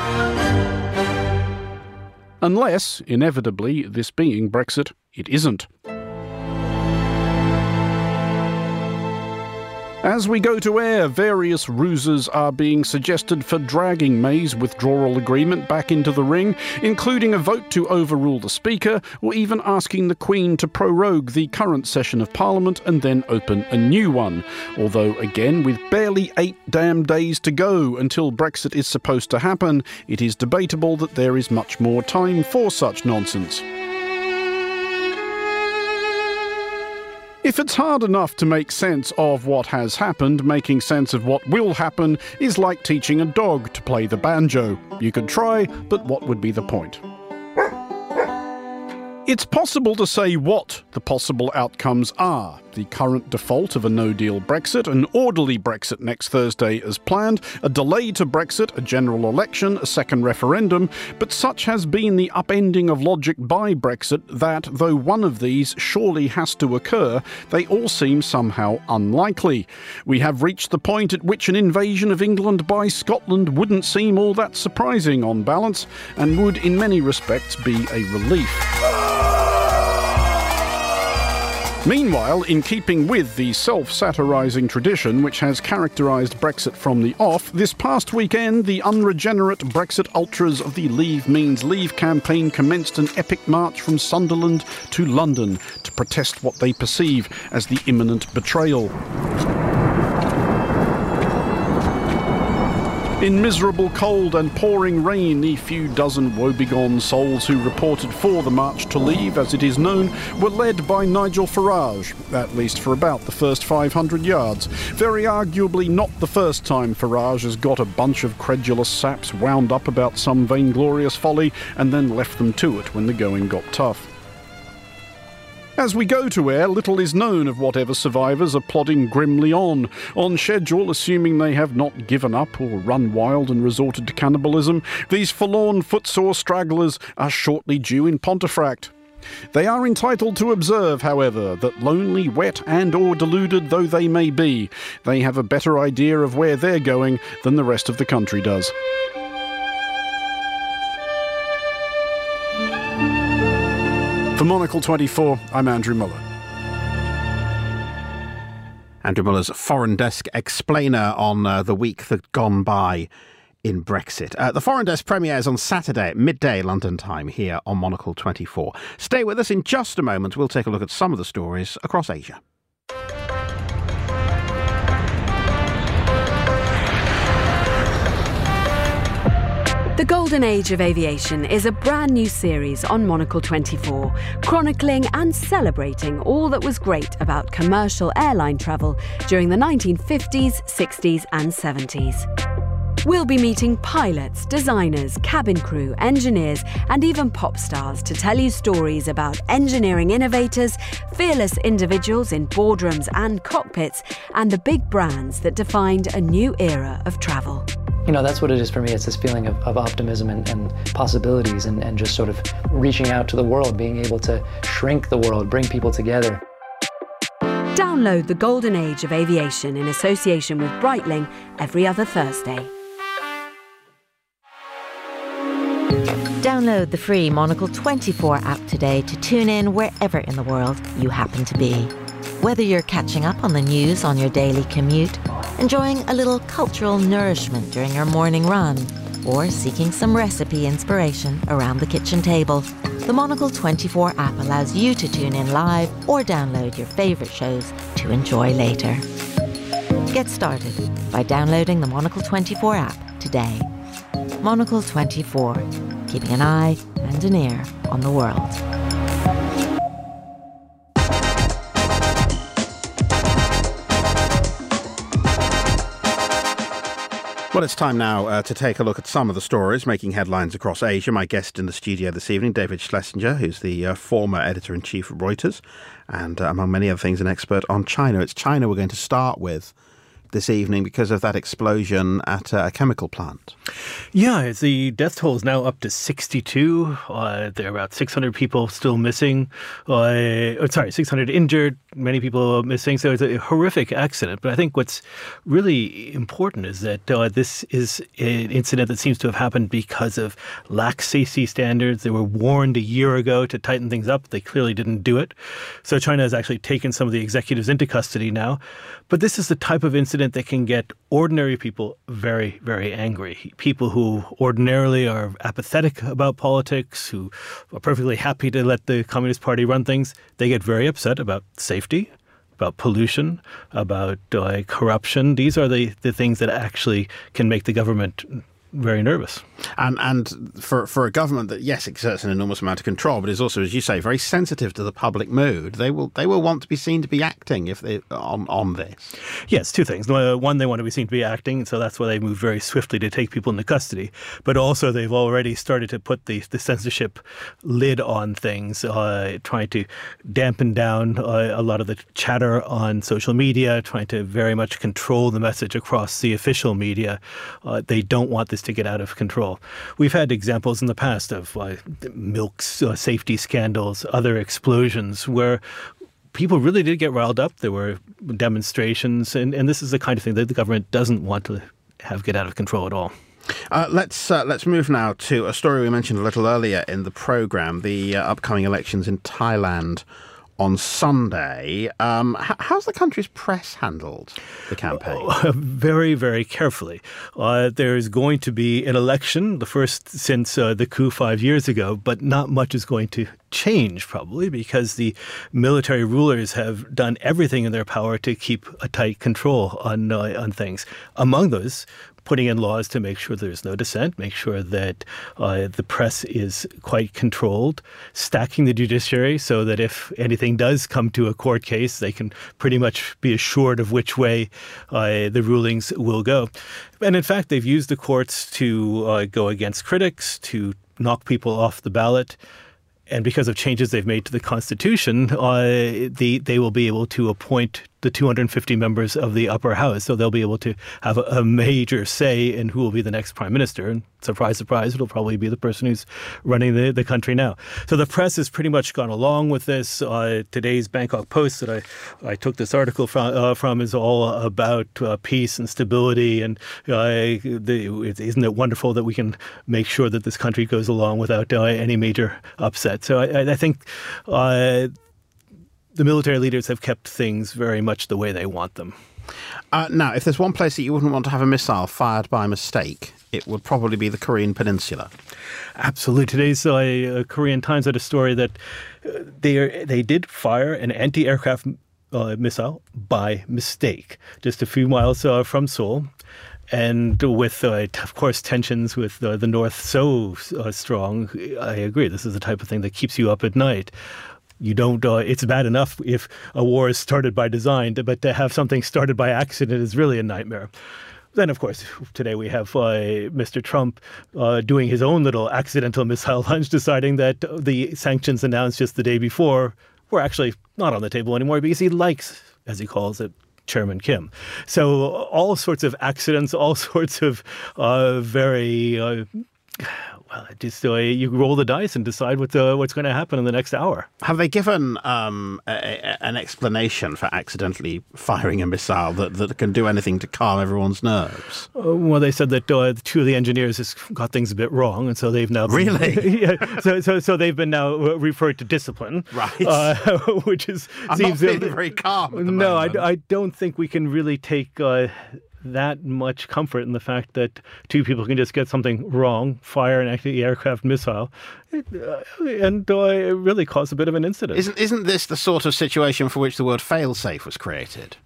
Unless, inevitably, this being Brexit, it isn't. As we go to air, various ruses are being suggested for dragging May's withdrawal agreement back into the ring, including a vote to overrule the Speaker, or even asking the Queen to prorogue the current session of Parliament and then open a new one. Although, again, with barely 8 damn days to go until Brexit is supposed to happen, it is debatable that there is much more time for such nonsense. If it's hard enough to make sense of what has happened, making sense of what will happen is like teaching a dog to play the banjo. You could try, but what would be the point? It's possible to say what the possible outcomes are. The current default of a no-deal Brexit, an orderly Brexit next Thursday as planned, a delay to Brexit, a general election, a second referendum, but such has been the upending of logic by Brexit that, though one of these surely has to occur, they all seem somehow unlikely. We have reached the point at which an invasion of England by Scotland wouldn't seem all that surprising on balance, and would in many respects be a relief. Meanwhile, in keeping with the self-satirising tradition which has characterised Brexit from the off, this past weekend the unregenerate Brexit ultras of the Leave Means Leave campaign commenced an epic march from Sunderland to London to protest what they perceive as the imminent betrayal. In miserable cold and pouring rain, the few dozen woebegone souls who reported for the March to Leave, as it is known, were led by Nigel Farage, at least for about the first 500 yards. Very arguably not the first time Farage has got a bunch of credulous saps wound up about some vainglorious folly and then left them to it when the going got tough. As we go to air, little is known of whatever survivors are plodding grimly on schedule, assuming they have not given up or run wild and resorted to cannibalism. These forlorn footsore stragglers are shortly due in Pontefract. They are entitled to observe, however, that lonely, wet and or deluded though they may be, they have a better idea of where they're going than the rest of the country does. For Monocle 24, I'm Andrew Muller. Andrew Muller's Foreign Desk explainer on the week that gone by in Brexit. The Foreign Desk premieres on Saturday at midday London time here on Monocle 24. Stay with us in just a moment. We'll take a look at some of the stories across Asia. The Golden Age of Aviation is a brand new series on Monocle 24, chronicling and celebrating all that was great about commercial airline travel during the 1950s, 60s and 70s. We'll be meeting pilots, designers, cabin crew, engineers and even pop stars to tell you stories about engineering innovators, fearless individuals in boardrooms and cockpits, and the big brands that defined a new era of travel. You know, that's what it is for me. It's this feeling of optimism and possibilities and just sort of reaching out to the world, being able to shrink the world, bring people together. Download The Golden Age of Aviation in association with Breitling every other Thursday. Download the free Monocle 24 app today to tune in wherever in the world you happen to be. Whether you're catching up on the news on your daily commute, enjoying a little cultural nourishment during your morning run, or seeking some recipe inspiration around the kitchen table, the Monocle 24 app allows you to tune in live or download your favourite shows to enjoy later. Get started by downloading the Monocle 24 app today. Monocle 24, keeping an eye and an ear on the world. Well, it's time now to take a look at some of the stories making headlines across Asia. My guest in the studio this evening, David Schlesinger, who's the former editor-in-chief of Reuters and, among many other things, an expert on China. It's China we're going to start with this evening because of that explosion at a chemical plant. Yeah, the death toll is now up to 62. There are about 600 people still missing. 600 injured, many people missing. So it's a horrific accident. But I think what's really important is that this is an incident that seems to have happened because of lax safety standards. They were warned a year ago to tighten things up. They clearly didn't do it. So China has actually taken some of the executives into custody now. But this is the type of incident that can get ordinary people very, very angry. People who ordinarily are apathetic about politics, who are perfectly happy to let the Communist Party run things, they get very upset about safety, about pollution, about corruption. These are the things that actually can make the government very nervous. And for a government that, yes, exerts an enormous amount of control, but is also, as you say, very sensitive to the public mood, they will want to be seen to be acting if they on this. Yes, two things. One, they want to be seen to be acting, so that's why they move very swiftly to take people into custody. But also, they've already started to put the censorship lid on things, trying to dampen down a lot of the chatter on social media, trying to very much control the message across the official media. They don't want this to get out of control. We've had examples in the past of milk safety scandals, other explosions where people really did get riled up. There were demonstrations, and this is the kind of thing that the government doesn't want to have get out of control at all. Let's move now to a story we mentioned a little earlier in the programme, the upcoming elections in Thailand on Sunday. How's the country's press handled the campaign? Very, very carefully. There's going to be an election, the first since the coup 5 years ago, but not much is going to change probably because the military rulers have done everything in their power to keep a tight control on things. Among those, putting in laws to make sure there's no dissent, make sure that the press is quite controlled, stacking the judiciary so that if anything does come to a court case, they can pretty much be assured of which way the rulings will go. And in fact, they've used the courts to go against critics, to knock people off the ballot. And because of changes they've made to the Constitution, they will be able to appoint the 250 members of the upper house. So they'll be able to have a major say in who will be the next prime minister. And surprise, surprise, it'll probably be the person who's running the country now. So the press has pretty much gone along with this. Today's Bangkok Post that I took this article from is all about peace and stability. And isn't it wonderful that we can make sure that this country goes along without any major upset? So I think the military leaders have kept things very much the way they want them. Now, if there's one place that you wouldn't want to have a missile fired by mistake, it would probably be the Korean Peninsula. Absolutely. Today's Korean Times had a story that they did fire an anti-aircraft missile by mistake just a few miles from Seoul. And with, of course, tensions with the North so strong, I agree. This is the type of thing that keeps you up at night. You don't. It's bad enough if a war is started by design, but to have something started by accident is really a nightmare. Then, of course, today we have Mr. Trump doing his own little accidental missile launch, deciding that the sanctions announced just the day before were actually not on the table anymore because he likes, as he calls it, Chairman Kim. So all sorts of accidents, all sorts of very... you roll the dice and decide what's going to happen in the next hour. Have they given an explanation for accidentally firing a missile that can do anything to calm everyone's nerves? Well, they said that two of the engineers has got things a bit wrong, and so they've now really so they've been now referred to discipline, right? Which is I'm not feeling very calm at the moment. I don't think we can really take that much comfort in the fact that two people can just get something wrong, fire an anti-aircraft missile, and really cause a bit of an incident. Isn't this the sort of situation for which the word fail-safe was created?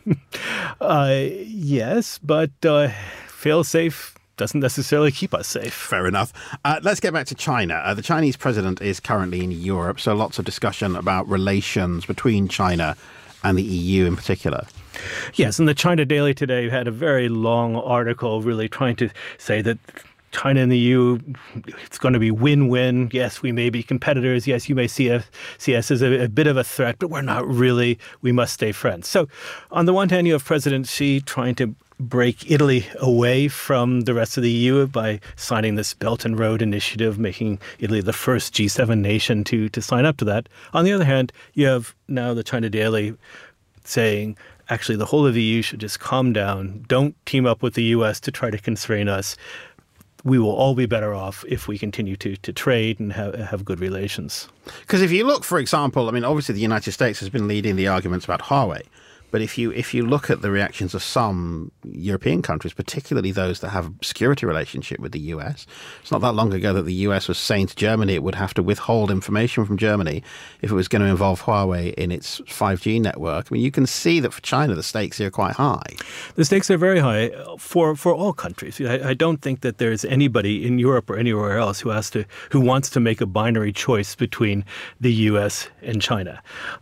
Yes, but fail-safe doesn't necessarily keep us safe. Fair enough. Let's get back to China. The Chinese president is currently in Europe, so lots of discussion about relations between China and the EU in particular. Yes, and the China Daily today had a very long article really trying to say that China and the EU, it's going to be win-win. Yes, we may be competitors. Yes, you may see us as a bit of a threat, but we're not really. We must stay friends. So on the one hand, you have President Xi trying to break Italy away from the rest of the EU by signing this Belt and Road Initiative, making Italy the first G7 nation to sign up to that. On the other hand, you have now the China Daily saying, actually, the whole of the EU should just calm down. Don't team up with the U.S. to try to constrain us. We will all be better off if we continue to trade and have good relations. Because if you look, for example, I mean, obviously the United States has been leading the arguments about Huawei. But if you look at the reactions of some European countries, particularly those that have a security relationship with the US, it's not that long ago that the US was saying to Germany it would have to withhold information from Germany if it was going to involve Huawei in its 5G network. I mean, you can see that for China, the stakes here are quite high. The stakes are very high for all countries. I don't think that there's anybody in Europe or anywhere else who wants to make a binary choice between the US and China.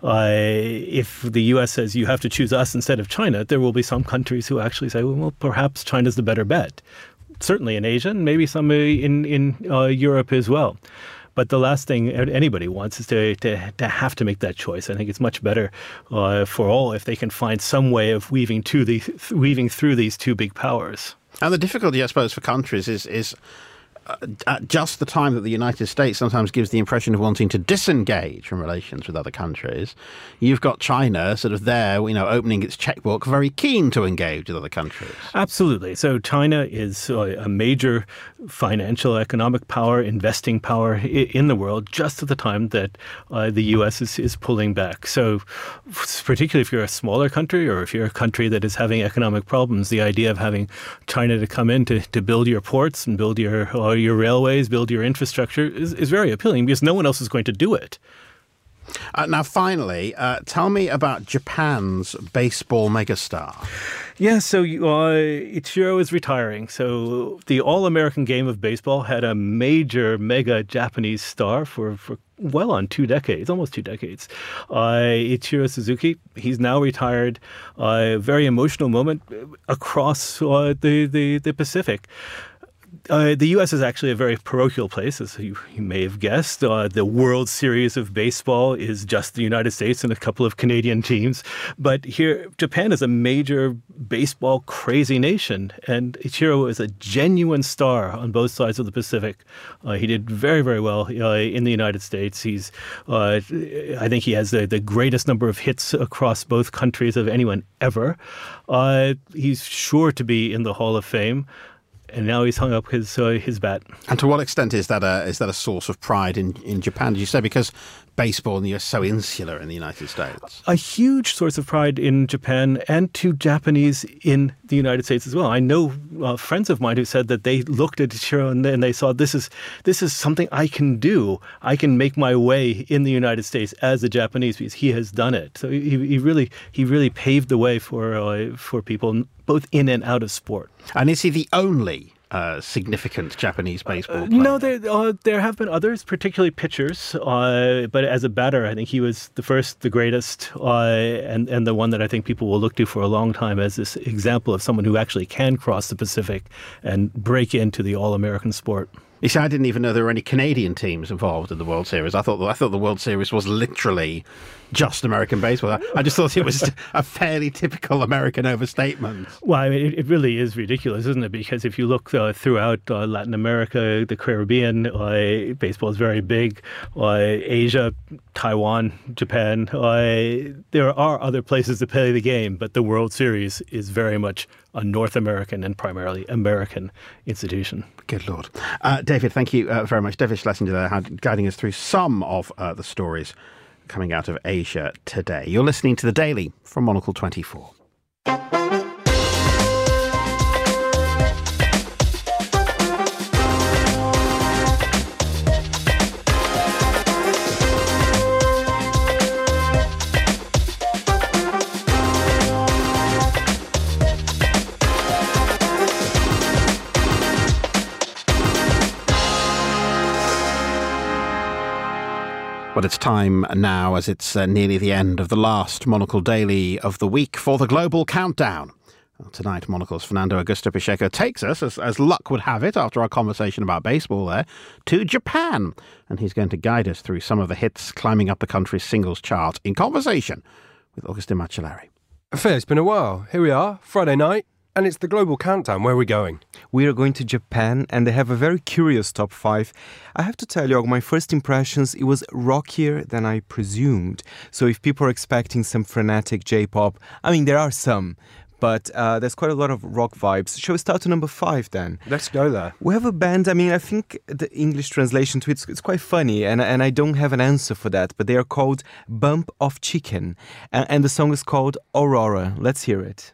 If the US says you have to choose us instead of China, there will be some countries who actually say, well, perhaps China's the better bet. Certainly in Asia, and maybe some in Europe as well. But the last thing anybody wants is to have to make that choice. I think it's much better for all if they can find some way of weaving through these two big powers. And the difficulty, I suppose, for countries is at just the time that the United States sometimes gives the impression of wanting to disengage from relations with other countries, you've got China sort of there, opening its checkbook, very keen to engage with other countries. Absolutely. So China is a major financial, economic power, investing power in the world just at the time that the U.S. is pulling back. So particularly if you're a smaller country or if you're a country that is having economic problems, the idea of having China to come in to build your ports and build your railways, build your infrastructure is very appealing because no one else is going to do it. Now, finally, tell me about Japan's baseball megastar. Yeah, so Ichiro is retiring. So the All-American game of baseball had a major, mega Japanese star for well on 2 decades, almost 2 decades. Ichiro Suzuki, he's now retired. Very emotional moment across the Pacific. The U.S. is actually a very parochial place, as you may have guessed. The World Series of baseball is just the United States and a couple of Canadian teams. But here, Japan is a major baseball crazy nation, and Ichiro is a genuine star on both sides of the Pacific. He did very, very well in the United States. I think he has the greatest number of hits across both countries of anyone ever. He's sure to be in the Hall of Fame. And now he's hung up his bat. And to what extent is that a source of pride in Japan? Did you say because baseball in the US is so insular in the United States? A huge source of pride in Japan and to Japanese in the United States as well. I know friends of mine who said that they looked at Ichiro and they saw this is something I can do. I can make my way in the United States as a Japanese because he has done it. So he really paved the way for people both in and out of sport. And is he the only significant Japanese baseball player? No, there have been others, particularly pitchers. But as a batter, I think he was the first, the greatest, and the one that I think people will look to for a long time as this example of someone who actually can cross the Pacific and break into the all-American sport. You see, I didn't even know there were any Canadian teams involved in the World Series. I thought the World Series was literally just American baseball. I just thought it was a fairly typical American overstatement. Well, I mean, it really is ridiculous, isn't it? Because if you look throughout Latin America, the Caribbean, baseball is very big. Asia, Taiwan, Japan, there are other places to play the game, but the World Series is very much a North American and primarily American institution. Good Lord. David, thank you very much. David Schlesinger there, guiding us through some of the stories coming out of Asia today. You're listening to The Daily from Monocle 24. But it's time now, as it's nearly the end of the last Monocle Daily of the week, for the Global Countdown. Tonight, Monocle's Fernando Augusto Pacheco takes us, as luck would have it, after our conversation about baseball there, to Japan. And he's going to guide us through some of the hits climbing up the country's singles chart in conversation with Augustin Macellari. I feel it's been a while. Here we are, Friday night. And it's the Global Countdown. Where are we going? We are going to Japan, and they have a very curious top 5. I have to tell you, my first impressions, it was rockier than I presumed. So if people are expecting some frenetic J-pop, I mean, there are some, but there's quite a lot of rock vibes. Shall we start to number 5 then? Let's go there. We have a band, I mean, I think the English translation to it's quite funny, and I don't have an answer for that, but they are called Bump of Chicken, and the song is called Aurora. Let's hear it.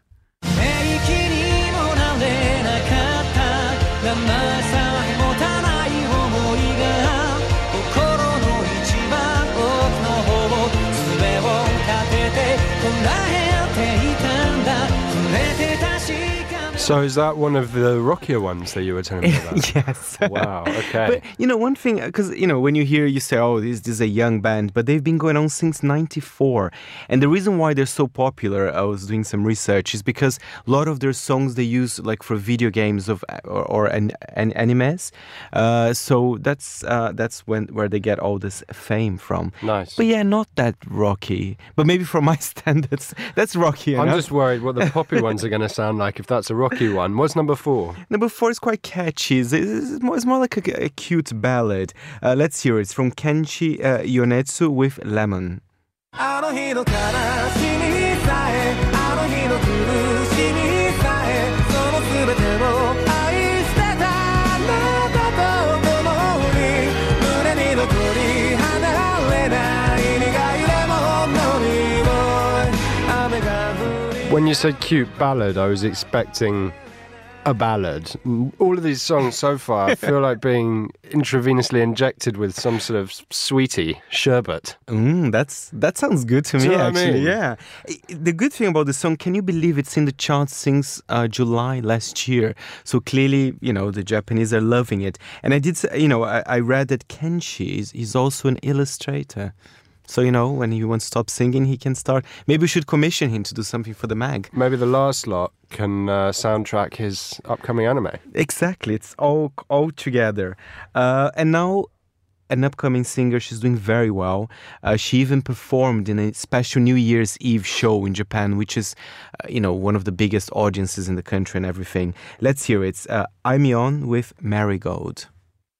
So is that one of the rockier ones that you were telling me about? Yes. Wow, okay. But, one thing, because, when you hear, you say, oh, this is a young band, but they've been going on since 94. And the reason why they're so popular, I was doing some research, is because a lot of their songs they use, like, for video games or animes. So that's where they get all this fame from. Nice. But yeah, not that rocky. But maybe from my standards, that's rocky. I'm just worried what the poppy ones are going to sound like if that's a rocky one. What's number 4? Number 4 is quite catchy. It's more like a cute ballad. Let's hear it. It's from Kenshi Yonetsu with Lemon. When you said cute ballad, I was expecting a ballad. All of these songs so far feel like being intravenously injected with some sort of sweetie sherbet. That sounds good to me, actually. Yeah. The good thing about the song, can you believe it's in the charts since July last year? So clearly, the Japanese are loving it. And I did say, I read that Kenshi is also an illustrator. So, when he wants to stop singing, he can start. Maybe we should commission him to do something for the mag. Maybe the last lot can soundtrack his upcoming anime. Exactly. It's all together. And now, an upcoming singer, she's doing very well. She even performed in a special New Year's Eve show in Japan, which is, one of the biggest audiences in the country and everything. Let's hear it. It's Aimyon with Marigold.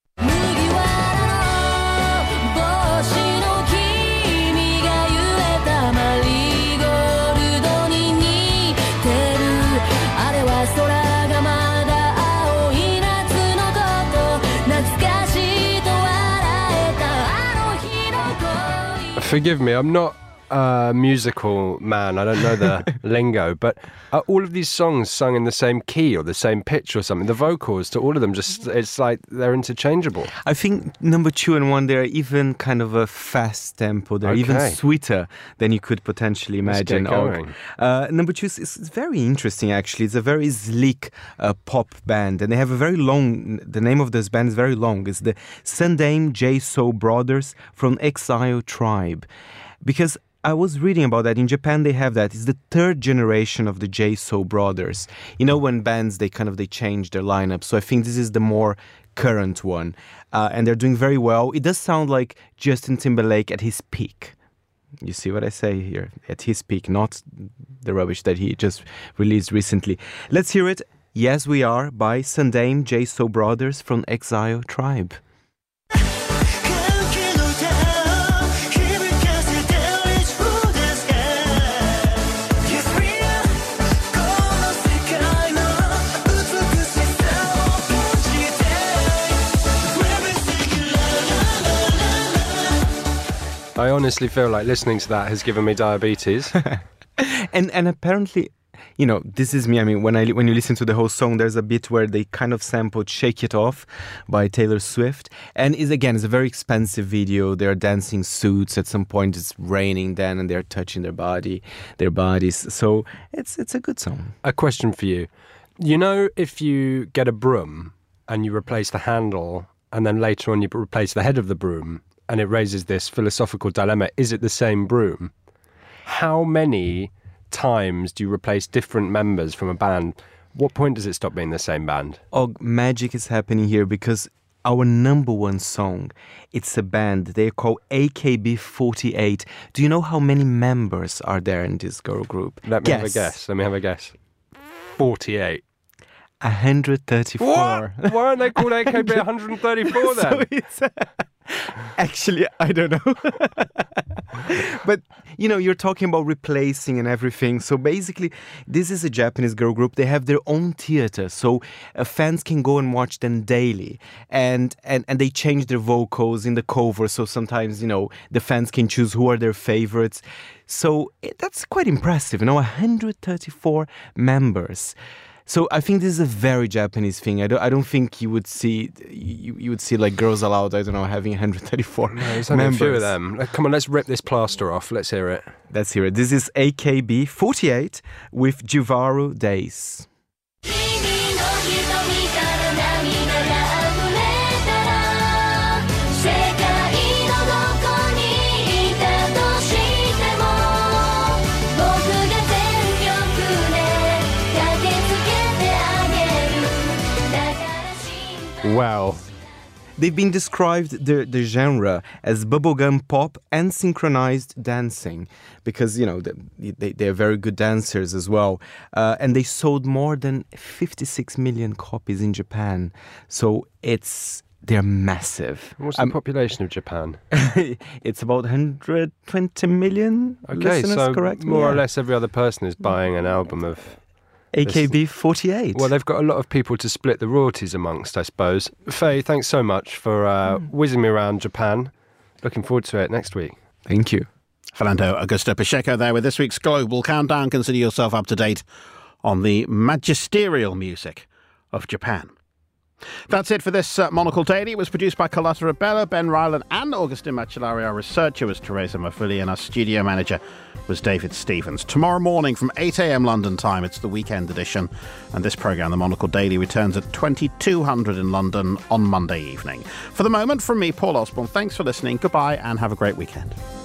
Forgive me, I'm not a musical man. I don't know the lingo, but are all of these songs sung in the same key or the same pitch or something? The vocals to all of them, it's like they're interchangeable. I think number 2 and 1, they're even kind of a fast tempo. They're even sweeter than you could potentially imagine. Let's get going. Number 2 is very interesting, actually. It's a very sleek pop band, and they have a very long, the name of this band is very long. It's the Sundame J-So Brothers from Exile Tribe. Because I was reading about that. In Japan, they have that. It's the 3rd generation of the J-So brothers. When bands, they change their lineup. So I think this is the more current one. And they're doing very well. It does sound like Justin Timberlake at his peak. You see what I say here? At his peak, not the rubbish that he just released recently. Let's hear it. Yes, We Are by Sundame J-So Brothers from Exile Tribe. I honestly feel like listening to that has given me diabetes. and apparently, this is me. I mean, when you listen to the whole song, there's a bit where they kind of sampled Shake It Off by Taylor Swift. And it's a very expensive video. They're dancing suits. At some point, it's raining then, and they're touching their bodies. So it's a good song. A question for you. If you get a broom and you replace the handle, and then later on you replace the head of the broom, and it raises this philosophical dilemma, is it the same broom? How many times do you replace different members from a band? What point does it stop being the same band? Oh, magic is happening here because our number 1 song, it's a band. They're called AKB48. Do you know how many members are there in this girl group? Let me have a guess. 48. 134. What? Why aren't they called AKB 134 then? So it's... Actually, I don't know. But, you're talking about replacing and everything. So basically, this is a Japanese girl group. They have their own theater. So fans can go and watch them daily. And they change their vocals in the cover. So sometimes, the fans can choose who are their favorites. So that's quite impressive. 134 members. So I think this is a very Japanese thing. I don't think you would see like Girls Aloud, I don't know, having 134 there's only members. A few of them. Come on, let's rip this plaster off. Let's hear it. Let's hear it. This is AKB48 with Jivaru Days. Wow. They've been described, the genre, as bubblegum pop and synchronized dancing because, they're very good dancers as well. And they sold more than 56 million copies in Japan. So they're massive. What's the population of Japan? It's about 120 million listeners, so correct? More or less every other person is buying an album of... AKB48. Well, they've got a lot of people to split the royalties amongst, I suppose. Faye, thanks so much for whizzing me around Japan. Looking forward to it next week. Thank you. Fernando Augusto Pacheco there with this week's Global Countdown. Consider yourself up to date on the magisterial music of Japan. That's it for this Monocle Daily. It was produced by Carlotta Rebella, Ben Ryland and Augustin Macellari. Our researcher was Teresa Mafuli and our studio manager was David Stevens. Tomorrow morning from 8 a.m. London time, it's the weekend edition. And this programme, the Monocle Daily, returns at 2200 in London on Monday evening. For the moment, from me, Paul Osborne, thanks for listening. Goodbye and have a great weekend.